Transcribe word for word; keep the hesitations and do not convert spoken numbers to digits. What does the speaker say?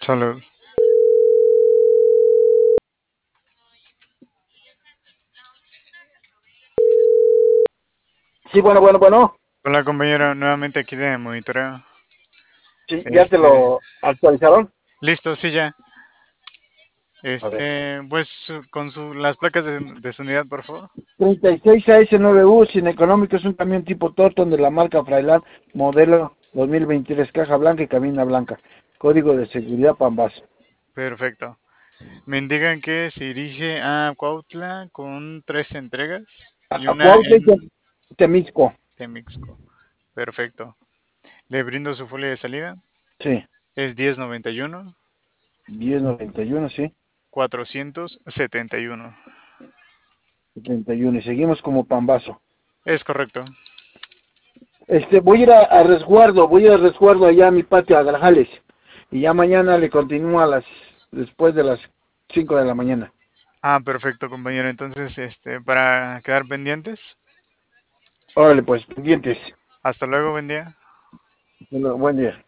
Salud. Sí, bueno, bueno, bueno. Hola compañero, nuevamente aquí de monitoreo. Sí, ya te Este, lo actualizaron. listo, sí ya. A ver. Este, pues su- con su, las placas de, de su unidad, por favor. treinta y seis A S nueve U, sin económico, es un camión tipo Torton de la marca Freiland, modelo dos mil veintitrés, caja blanca y cabina blanca. Código de seguridad Pambas. Perfecto. Me indican que se dirige a Cuautla con tres entregas A, y a una Cuautla y en Tem- Temisco. Temixco. Perfecto. Le brindo su folio de salida. Sí, Es diez noventa y uno diez noventa y uno, sí. cuatrocientos setenta y uno. treinta y uno. Y seguimos como Pambazo. Es correcto. Este, voy a ir a, a resguardo, voy a ir a resguardo allá a mi patio, a Grajales. Y ya mañana le continúo a las, después de las cinco de la mañana. Ah, perfecto, compañero. Entonces, este, para quedar pendientes. Órale, pues, pendientes. Hasta luego, buen día. Bueno, buen día.